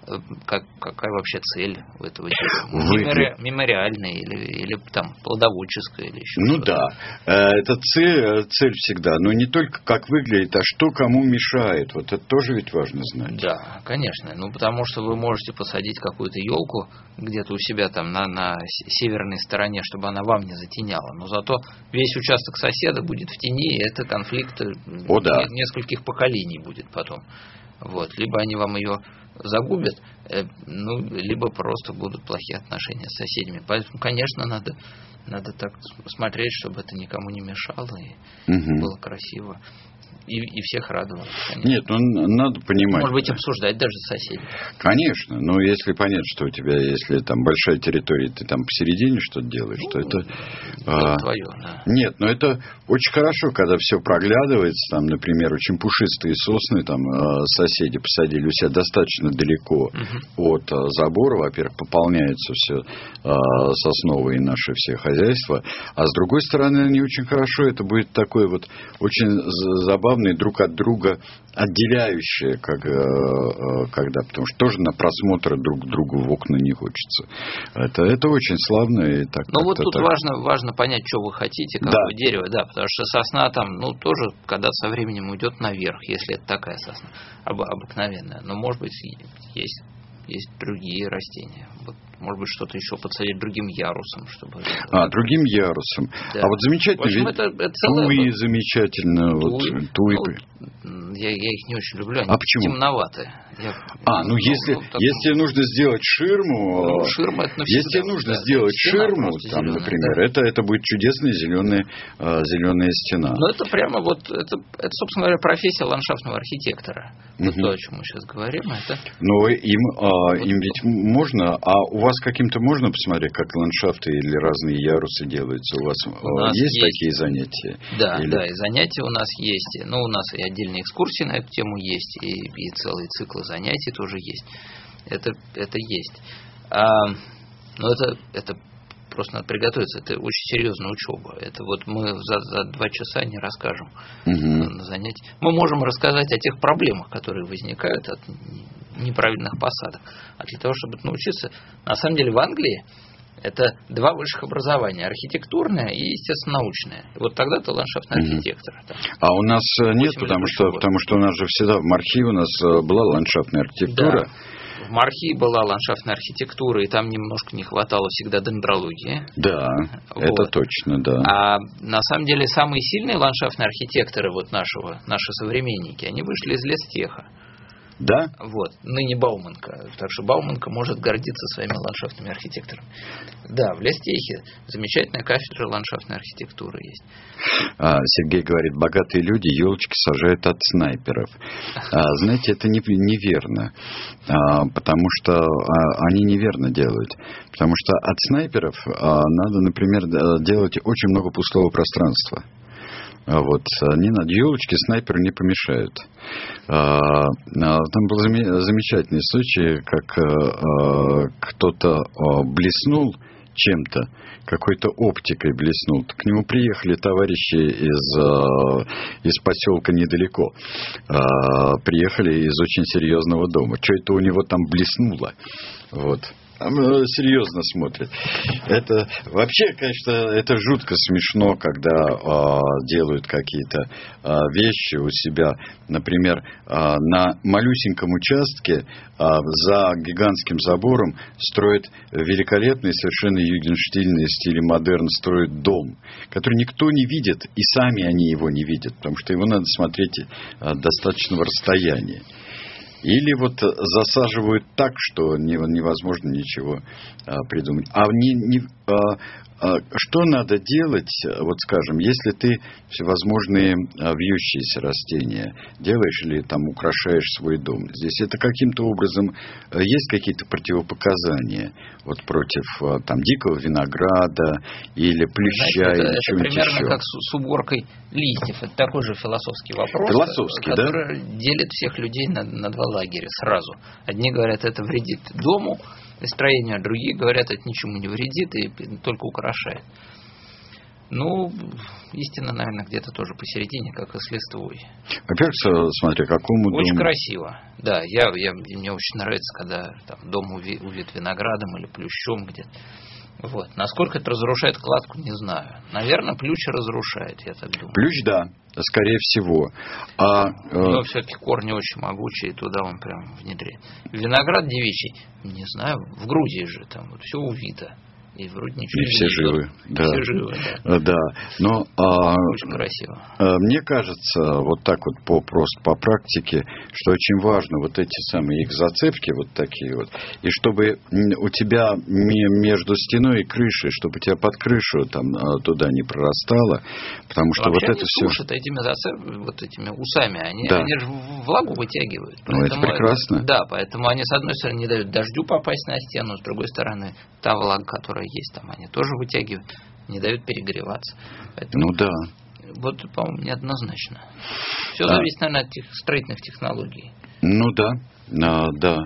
как, какая вообще цель у этого дела? Мемори... Мемориальная или, или там плодоводческая или еще Ну что-то? да, это цель, цель всегда, но не только как выглядит, а что кому мешает. Вот это тоже ведь важно знать. Да, конечно. Ну, потому что вы можете посадить какую-то елку где-то у себя там на, на северной стороне, чтобы она вам не затеняла. Но зато весь участок соседа будет в тени, и это конфликт О, да. нескольких поколений будет потом. Вот. Либо они вам ее загубят, ну, либо просто будут плохие отношения с соседями. Поэтому, конечно, надо, надо так смотреть, чтобы это никому не мешало и угу. было красиво. И, и всех радовало. Конечно. Нет, ну надо понимать. Может быть, обсуждать даже с соседями. Конечно, но если понять, что у тебя, если там большая территория, ты там посередине что-то делаешь, ну, то это... Это а, твое, да. Нет, но это очень хорошо, когда все проглядывается, там, например, очень пушистые сосны, там, соседи посадили у себя достаточно далеко угу. от забора, во-первых, пополняется все сосновые наши все хозяйства, а с другой стороны, не очень хорошо, это будет такой вот очень забавный друг от друга отделяющие, как, когда, потому что тоже на просмотр друг к другу в окна не хочется. Это, это очень славно. И так, ну вот тут так... важно, важно понять, что вы хотите, какое да. дерево, да, потому что сосна там, ну тоже, когда со временем уйдет наверх, если это такая сосна об, обыкновенная, но может быть есть, есть другие растения. Вот, может быть, что-то еще подсадить другим ярусом, чтобы... А, другим ярусом. Да. А вот замечательно, в общем, ведь это, это целое... туи замечательно. Туи, вот, туи. Ну, я, я их не очень люблю, они а почему? темноватые. Я, а, ну, ну если, ну, так... если тебе нужно сделать ширму... Ну, ширма это навсегда. Если тебе нужно да, сделать ширму, там, зеленая, например, да. это, это будет чудесная зеленая, зеленая стена. Ну, это прямо вот, это, это, собственно говоря, профессия ландшафтного архитектора. Угу. Вот то, о чем мы сейчас говорим. Это... Но им, а, вот, им ведь можно... А у вас каким-то можно посмотреть, как ландшафты или разные ярусы делаются? У вас, у нас есть, есть такие занятия? Да, или... да, и занятия у нас есть. Ну, у нас и отдельные экскурсии на эту тему есть, и, и целые циклы занятий тоже есть. Это, это есть. А, но это, это просто надо приготовиться. Это очень серьезная учеба. Это вот мы за, за два часа не расскажем угу. на, на занятии. Мы можем рассказать о тех проблемах, которые возникают от неправильных посадок. А для того, чтобы научиться... На самом деле в Англии это два высших образования. Архитектурное и, естественно, научное. И вот тогда ты ландшафтный угу. архитектор. Там. А у нас нет, потому что, потому что у нас же всегда в МАРХИ у нас была ландшафтная архитектура. Да. В МАРХИ была ландшафтная архитектура, и там немножко не хватало всегда дендрологии. Да, вот. Это точно, да. А на самом деле самые сильные ландшафтные архитекторы вот нашего, наши современники, они вышли из лестеха. Да? Вот, ныне Бауманка. Так что Бауманка может гордиться своими ландшафтными архитекторами. Да, в Лестехе замечательная кафедра ландшафтной архитектуры есть. А, Сергей говорит, богатые люди елочки сажают от снайперов. А, знаете, это не, неверно. А, потому что а, они неверно делают. Потому что от снайперов а, надо, например, делать очень много пустого пространства. Вот, они над елочки снайперу не помешают. Там был замечательный случай, как кто-то блеснул чем-то, какой-то оптикой блеснул. К нему приехали товарищи из, из поселка недалеко. Приехали из очень серьезного дома. Что это у него там блеснуло? Вот. Серьезно смотрят. Это вообще, конечно, это жутко смешно, когда э, делают какие-то э, вещи у себя. Например, э, на малюсеньком участке э, за гигантским забором строят великолепный, совершенно югенштильный в стиле модерн, строят дом, который никто не видит, и сами они его не видят, потому что его надо смотреть э, достаточного расстояния. Или вот засаживают так, что невозможно ничего а, придумать. А не, не, а, а, что надо делать, вот скажем, если ты всевозможные а, вьющиеся растения делаешь или там украшаешь свой дом? Здесь это каким-то образом а, есть какие-то противопоказания вот против а, там дикого винограда или плюща. Знаете, или это, чего-нибудь это примерно еще. как с, с уборкой листьев. Это такой же философский вопрос, философский, который да? делит всех людей на, на два лагеря сразу. Одни говорят, это вредит дому и строению, а другие говорят, это ничему не вредит и только украшает. Ну, истина, наверное, где-то тоже посередине, как и с листвой. Во-первых, смотри, какому Очень дому... красиво. Да, я, я, мне очень нравится, когда там, дом увит, увит виноградом или плющом где-то. Вот. Насколько это разрушает кладку, не знаю. Наверное, плющ разрушает, я так думаю. Плющ, да, скорее всего. А, Но э... все-таки корни очень могучие, и туда он прям внедряет. Виноград девичий, не знаю, в Грузии же там вот все увито. И вроде ничего и не все видно. живы. Да. Все живы, да. Да. Но, а, очень красиво. Мне кажется, вот так вот по, просто по практике, что очень важно вот эти самые их зацепки вот такие вот. И чтобы у тебя между стеной и крышей, чтобы у тебя под крышу там туда не прорастало. Потому что вообще вот это все... Слушай, этими зацепками, вот этими усами, они, да. они же влагу вытягивают. Ну, это прекрасно. Да, поэтому они, с одной стороны, не дают дождю попасть на стену, с другой стороны, та влага, которая есть там, они тоже вытягивают, не дают перегреваться. Поэтому, ну да. Вот, по-моему, неоднозначно. Все а. зависит, наверное, от тех строительных технологий. Ну да. А, да.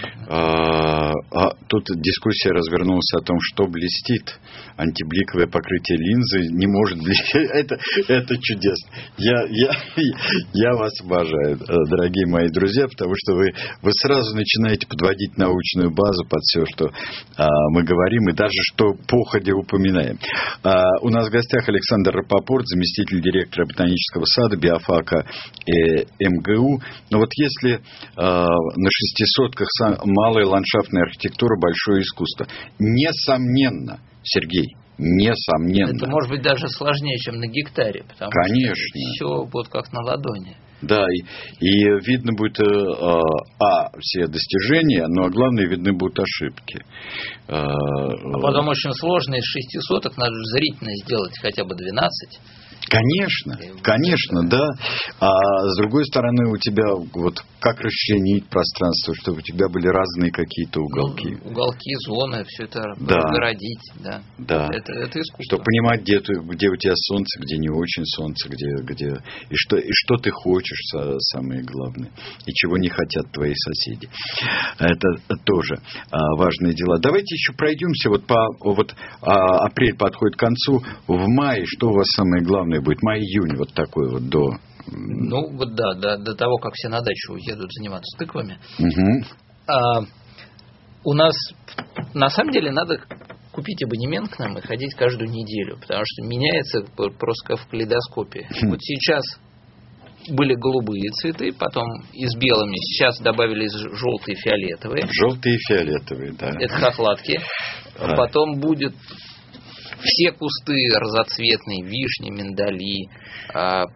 А, а тут дискуссия развернулась о том, что блестит. Антибликовое покрытие линзы не может блестеть. Это, это чудесно. Я, я, я вас обожаю, дорогие мои друзья, потому что вы, вы сразу начинаете подводить научную базу под все, что а, мы говорим, и даже что походе упоминаем. А, у нас в гостях Александр Рапопорт, заместитель директора ботанического сада, биофака э, эм гэ у. Но вот если а, на шестисотках малая ландшафтная архитектура, большое искусство. Несомненно, Сергей, несомненно. Это может быть даже сложнее, чем на гектаре, потому Конечно. что все будет как на ладони. Да, и, и видно будет, а, а, все достижения, но главное, видны будут ошибки. А, а потом очень сложно из шести соток надо зрительно сделать хотя бы двенадцать. Конечно, конечно, да. А с другой стороны, у тебя вот как расчленить пространство, чтобы у тебя были разные какие-то уголки. Ну, уголки, зоны, все это да. разгородить, да. Да. Это, это искусство. Чтобы понимать, где, ты, где у тебя солнце, где не очень солнце, где, где и что, и что ты хочешь, самое главное, и чего не хотят твои соседи. Это тоже а, важные дела. Давайте еще пройдемся. Вот, по, вот а, апрель подходит к концу. В мае что у вас самое главное будет? Май-июнь вот такой вот до... Ну, вот да, до, до того, как все на дачу уедут заниматься тыквами. Угу. А, у нас, на самом деле, надо купить абонемент к нам и ходить каждую неделю, потому что меняется просто как в калейдоскопе. Хм. Вот сейчас были голубые цветы, потом и с белыми, сейчас добавились желтые и фиолетовые. Желтые и фиолетовые, да. Это хохлатки. А. Потом будет... Все кусты разоцветные, вишни, миндали, а,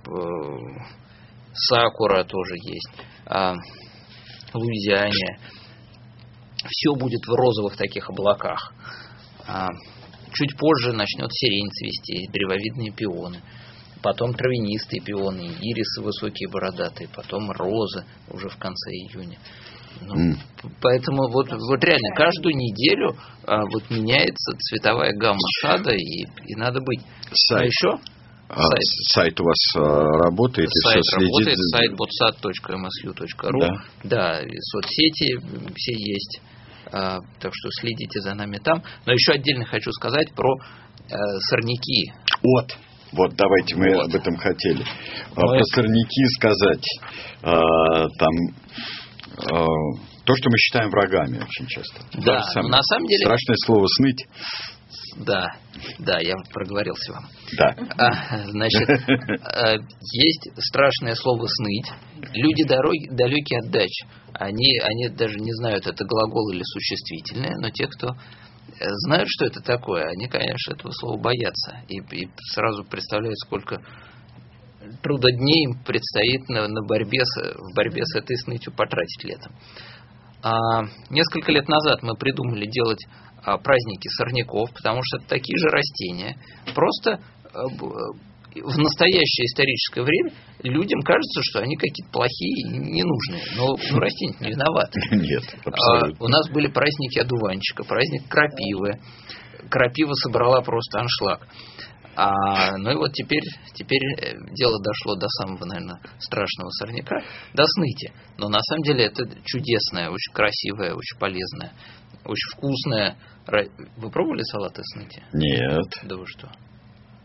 сакура тоже есть, а, луизиане. Все будет в розовых таких облаках. А, чуть позже начнет сирень цвести, древовидные пионы. Потом травянистые пионы, ирисы высокие бородатые, потом розы уже в конце июня. Ну, mm. Поэтому вот, вот реально каждую неделю а, вот меняется цветовая гамма сада, и, и надо быть. Сайт. А еще а, сайт. сайт у вас а, работает, сайт и все работает, следит. Сайт ботсад точка эм эс ю точка ру. Да, да, и соцсети все есть. А, так что следите за нами там. Но еще отдельно хочу сказать про а, сорняки. Вот. Вот, давайте мы вот. об этом хотели. Мы... Про сорняки сказать. А, там... То, что мы считаем врагами очень часто. Да, но на самом деле... Страшное слово «сныть». Да, да, я проговорился вам. Да. А, значит, есть страшное слово «сныть». Люди дороги, далекие от дач, они, они даже не знают, это глагол или существительное, но те, кто знают, что это такое, они, конечно, этого слова боятся. И, и сразу представляют, сколько... трудодней им предстоит на, на борьбе с, в борьбе с этой снытью потратить летом. А, несколько лет назад мы придумали делать а, праздники сорняков, потому что это такие же растения. Просто а, в настоящее историческое время людям кажется, что они какие-то плохие и ненужные. Но ну, растения не виноваты. Нет, абсолютно. А, у нас были праздники одуванчика, праздник крапивы. Крапива собрала просто аншлаг. А, ну и вот теперь, теперь дело дошло до самого, наверное, страшного сорняка, до сныти. Но на самом деле это чудесное, очень красивое, очень полезное, очень вкусное. Вы пробовали салат из сныти? Нет. Да вы что?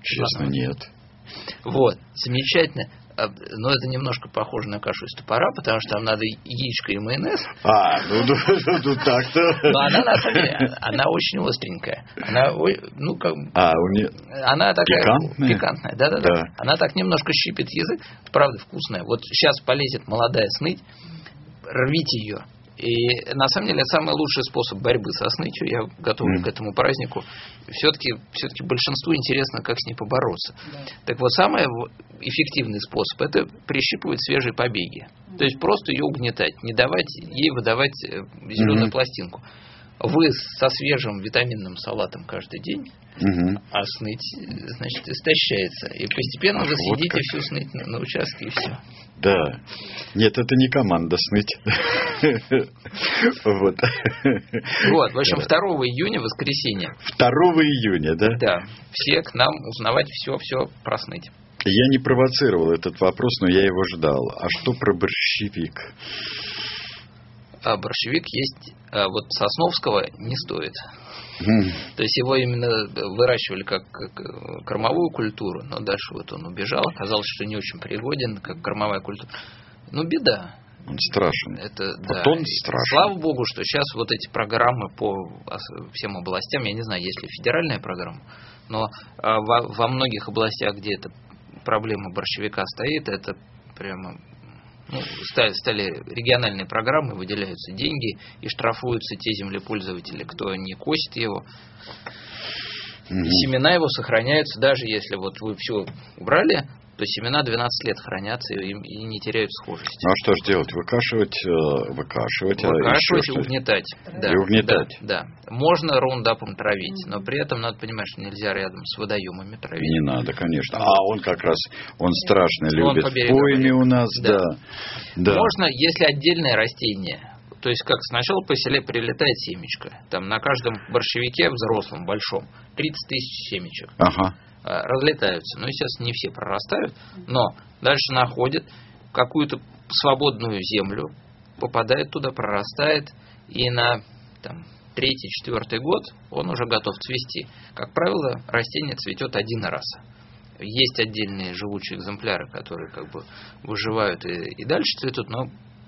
Честно, нет. Вот, замечательно. Но это немножко похоже на кашу из топора, потому что там надо яичко и майонез. А, ну, ну, ну, ну так-то. Но она, на самом деле, она очень остренькая. Она, ну, как... А, у нее... Она такая... Пикантная? Пикантная, да-да-да. Да. Она так немножко щипит язык. Правда, вкусная. Вот сейчас полезет молодая сныть, рвите ее. И на самом деле самый лучший способ борьбы со снытью, я готов mm. к этому празднику, все-таки, все-таки большинству интересно, как с ней побороться. Да. Так вот, самый эффективный способ – это прищипывать свежие побеги. Mm. То есть просто ее угнетать, не давать ей выдавать зеленую mm-hmm. пластинку. Вы со свежим витаминным салатом каждый день, угу. а сныть, значит, истощается. И постепенно Ах, вы съедите вот всю сныть на, на участке, и все. Да. Нет, это не команда сныть. Вот. Вот, в общем, второго июня, воскресенье. второго июня, да? Да. Все к нам узнавать все-все про сныть. Я не провоцировал этот вопрос, но я его ждал. А что про борщевик? А борщевик есть, а вот Сосновского не стоит. Mm. То есть его именно выращивали как, как кормовую культуру, но дальше вот он убежал, оказалось, что не очень пригоден как кормовая культура. Ну, беда. Он страшен. Это, вот да. он страшен. Слава богу, что сейчас вот эти программы по всем областям, я не знаю, есть ли федеральная программа, но во, во многих областях, где эта проблема борщевика стоит, это прямо... Ну, стали, стали региональные программы, выделяются деньги и штрафуются те землепользователи, кто не косит его. Mm-hmm. И семена его сохраняются, даже если вот вы все убрали, то семена двенадцать лет хранятся и, и не теряют схожести. Ну а что же делать? Выкашивать, выкашивать, выкашивать и угнетать. Да, и угнетать. Да, да. Можно раундапом травить, но при этом надо понимать, что нельзя рядом с водоемами травить. Не надо, конечно. А он как раз, он страшно он любит. Пойми у нас, да. Да. да. Можно, если отдельное растение. То есть, как сначала по селе прилетает семечко. Там на каждом борщевике взрослом, большом, тридцать тысяч семечек. Ага. Разлетаются. Ну, естественно, не все прорастают, но дальше находят какую-то свободную землю, попадает туда, прорастает, и на там, третий, четвертый год он уже готов цвести. Как правило, растение цветет один раз. Есть отдельные живучие экземпляры, которые как бы выживают и, и дальше цветут, но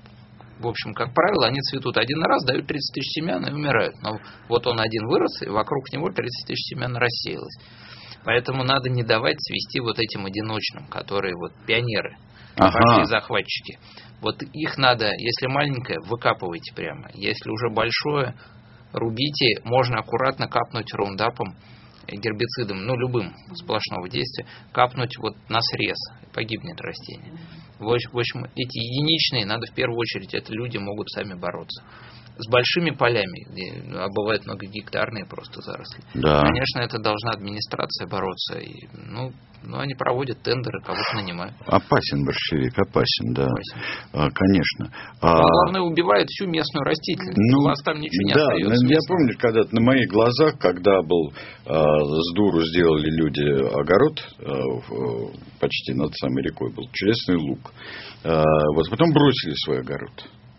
в общем, как правило, они цветут один раз, дают тридцать тысяч семян и умирают. Но вот он один вырос, и вокруг него тридцать тысяч семян рассеялось. Поэтому надо не давать цвести вот этим одиночным, которые вот пионеры, ага. большие захватчики. Вот их надо, если маленькое, выкапывайте прямо. Если уже большое, рубите, можно аккуратно капнуть раундапом, гербицидом, ну любым сплошного действия, капнуть вот на срез, погибнет растение. В общем, эти единичные, надо в первую очередь, это люди могут сами бороться. С большими полями, где, а бывают многогектарные просто заросли. Да. Конечно, это должна администрация бороться. И, ну, ну, они проводят тендеры, кого-то нанимают. Опасен борщевик, опасен, да. Опасен. А, конечно. А, главное, убивает всю местную растительность. Ну, у вас там ничего не да, остается. Я помню, когда на моих глазах, когда был а, с дуру сделали люди огород, а, почти над самой рекой был чудесный луг. А, вот потом бросили свой огород.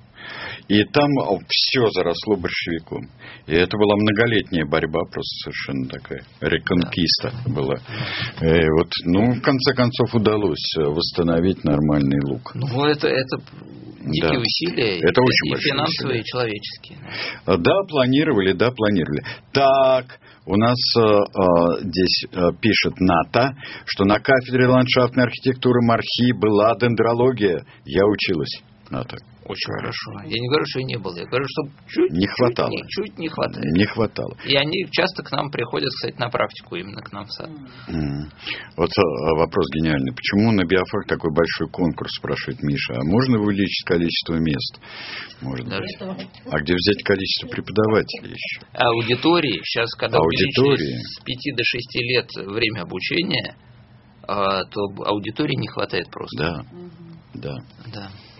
И там все заросло борщевиком. И это была многолетняя борьба, просто совершенно такая реконкиста да. была. И вот, ну, в конце концов, удалось восстановить нормальный луг. Ну, это, это дикие да. усилия. Это и, очень и большие финансовые, усилия. и человеческие. Да. да, планировали, да, планировали. Так, у нас э, здесь э, пишет Ната, что на кафедре ландшафтной архитектуры МАРХИ была дендрология. Я училась, Ната. Очень хорошо. Я не говорю, что и не было. Я говорю, что чуть не хватало. Чуть, чуть не хватает. Не хватало. И они часто к нам приходят, кстати, на практику, именно к нам в сад. Mm. Вот вопрос гениальный. Почему на биофак такой большой конкурс, спрашивает Миша? А можно увеличить количество мест? Может Даже. быть. А где взять количество преподавателей еще? Аудитории. Сейчас, когда Аудитории. увеличились с пяти до шести лет время обучения, то аудитории не хватает просто. Да. Да. Да.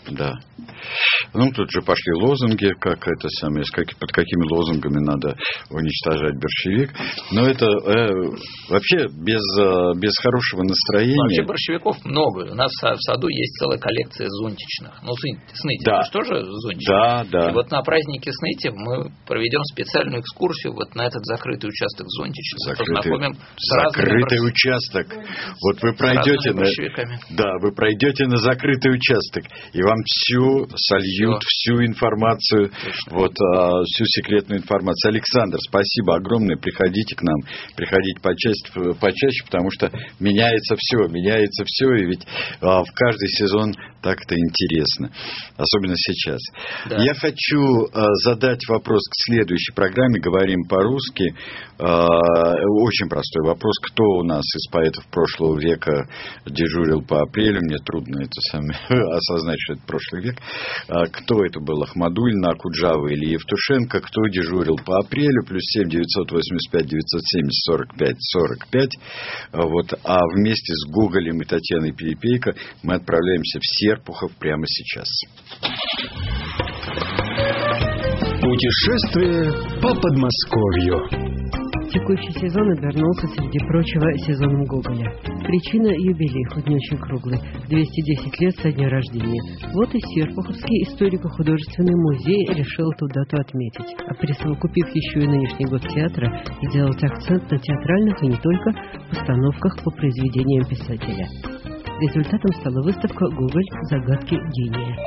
Да. Ну, тут же пошли лозунги, как это самое, под какими лозунгами надо уничтожать борщевик. Но это э, вообще без, без хорошего настроения. Вообще борщевиков много. У нас в саду есть целая коллекция зонтичных. Ну, сныти, да. Это же тоже зонтичные. Да, да. И вот на празднике сныти мы проведем специальную экскурсию вот на этот закрытый участок зонтичных. Закрытый, закрытый борщ... участок. Вот вы пройдете на, да, вы пройдете на закрытый участок, и вам всю сольют, всю, всю информацию, вот, а, всю секретную информацию. Александр, спасибо огромное. Приходите к нам, приходите почаще, почаще, потому что меняется все, меняется все, и ведь а, в каждый сезон так это интересно, особенно сейчас. Да. Я хочу а, задать вопрос к следующей программе. Говорим по-русски. А, очень простой вопрос. Кто у нас из поэтов прошлого века дежурил по апрелю? Мне трудно это самое осознать, что это прошлый век. Кто это был? Ахмадуллина, Акуджава или Евтушенко? Кто дежурил по апрелю? Плюс семь девятьсот восемьдесят пять девятьсот семьдесят сорок пять сорок пять. Вот. А вместе с Гоголем и Татьяной Перепейко мы отправляемся в Серпухов прямо сейчас. Путешествие по Подмосковью. Текущий сезон обернулся, среди прочего, сезоном Гоголя. Причина – юбилей, хоть не очень круглый, двести десять лет со дня рождения. Вот и Серпуховский историко-художественный музей решил ту дату отметить. А присовокупив еще и нынешний год театра, сделать акцент на театральных и не только постановках по произведениям писателя. Результатом стала выставка «Гоголь. Загадки гения».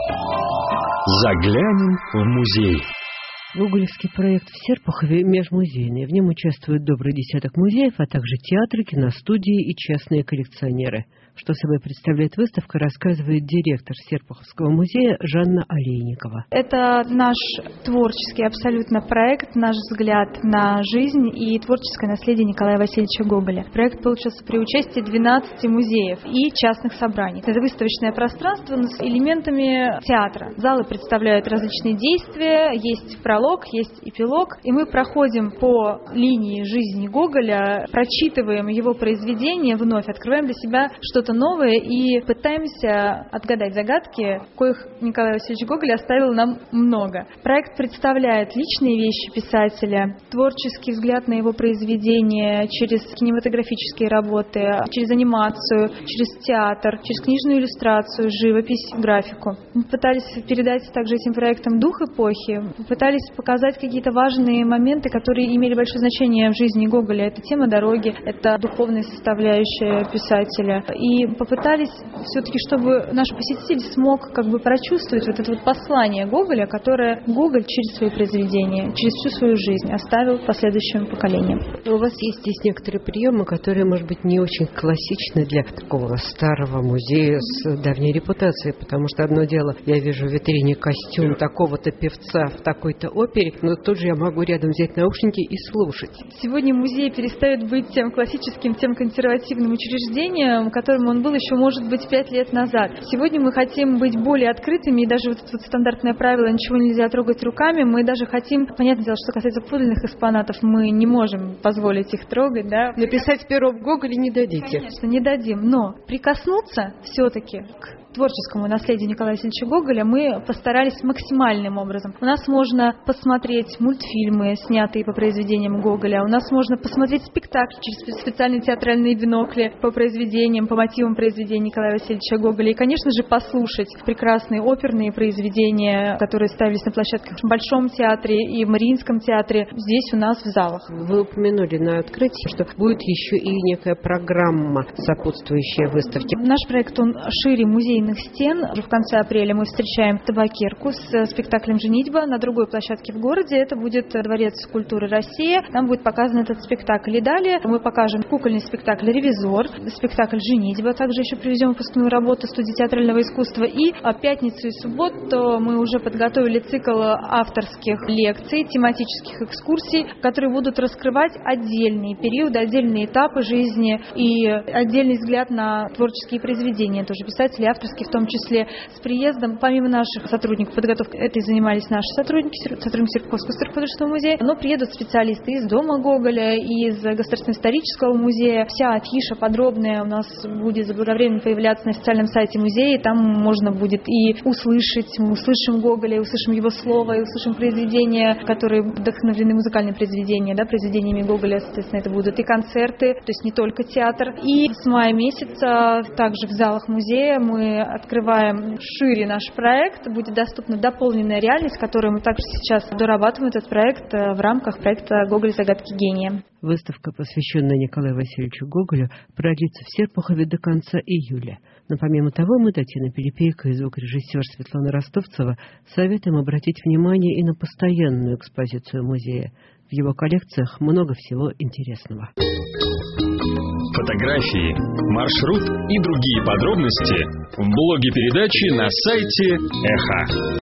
Заглянем в музей. Гоголевский проект в Серпухове межмузейный. В нем участвуют добрый десяток музеев, а также театры, киностудии и частные коллекционеры. Что собой представляет выставка, рассказывает директор Серпуховского музея Жанна Олейникова. Это наш творческий абсолютно проект, наш взгляд на жизнь и творческое наследие Николая Васильевича Гоголя. Проект получился при участии двенадцати музеев и частных собраний. Это выставочное пространство с элементами театра. Залы представляют различные действия, есть пролог, есть эпилог, и мы проходим по линии жизни Гоголя, прочитываем его произведения вновь, открываем для себя что-то новое и пытаемся отгадать загадки, коих Николай Васильевич Гоголь оставил нам много. Проект представляет личные вещи писателя, творческий взгляд на его произведения через кинематографические работы, через анимацию, через театр, через книжную иллюстрацию, живопись, графику. Мы пытались передать также этим проектом дух эпохи, пытались показать какие-то важные моменты, которые имели большое значение в жизни Гоголя. Это тема дороги, это духовная составляющая писателя. И попытались все-таки, чтобы наш посетитель смог как бы прочувствовать вот это вот послание Гоголя, которое Гоголь через свои произведения, через всю свою жизнь оставил последующим поколениям. У вас есть здесь некоторые приемы, которые, может быть, не очень классичны для такого старого музея с давней репутацией, потому что одно дело, я вижу в витрине костюм такого-то певца в такой-то опере, но тут же я могу рядом взять наушники и слушать. Сегодня музей перестает быть тем классическим, тем консервативным учреждением, которым он был еще, может быть, пять лет назад. Сегодня мы хотим быть более открытыми, и даже вот это вот стандартное правило «ничего нельзя трогать руками», мы даже хотим, понятное дело, что касается подлинных экспонатов, мы не можем позволить их трогать, да. Написать перо в Гоголе не дадите. Конечно, не дадим, но прикоснуться все-таки к творческому наследию Николая Васильевича Гоголя мы постарались максимальным образом. У нас можно посмотреть мультфильмы, снятые по произведениям Гоголя, у нас можно посмотреть спектакли через специальные театральные бинокли по произведениям, по мотивам произведений Николая Васильевича Гоголя, и, конечно же, послушать прекрасные оперные произведения, которые ставились на площадках в Большом театре и в Мариинском театре, здесь у нас в залах. Вы упомянули на открытии, что будет еще и некая программа, сопутствующая выставке. Наш проект, он шире музей стен. Уже в конце апреля мы встречаем табакерку с спектаклем «Женитьба» на другой площадке в городе. Это будет Дворец культуры «Россия». Там будет показан этот спектакль. И далее мы покажем кукольный спектакль «Ревизор», спектакль «Женитьба». Также еще привезем выпускную работу студии театрального искусства. И в пятницу и субботу мы уже подготовили цикл авторских лекций, тематических экскурсий, которые будут раскрывать отдельные периоды, отдельные этапы жизни и отдельный взгляд на творческие произведения тоже писателей, авторских, в том числе с приездом, помимо наших сотрудников подготовки, этой занимались наши сотрудники сотрудник Серпуховского историко-художественного музея, но приедут специалисты из Дома Гоголя, из Государственного исторического музея. Вся афиша подробная у нас будет заблаговременно появляться на официальном сайте музея. Там можно будет и услышать, мы услышим Гоголя, и услышим его слово, и услышим произведения, которые вдохновлены, музыкальные произведения, да, произведениями Гоголя, соответственно, это будут и концерты, то есть не только театр. И с мая месяца также в залах музея мы открываем шире наш проект, будет доступна дополненная реальность, которую мы также сейчас дорабатываем этот проект в рамках проекта «Гоголь. Загадки гения». Выставка, посвященная Николаю Васильевичу Гоголю, продлится в Серпухове до конца июля. Но помимо того, мы, Татьяна Пилипейко и звукорежиссер Светлана Ростовцева, советуем обратить внимание и на постоянную экспозицию музея. В его коллекциях много всего интересного. Фотографии, маршрут и другие подробности в блоге передачи на сайте Эхо.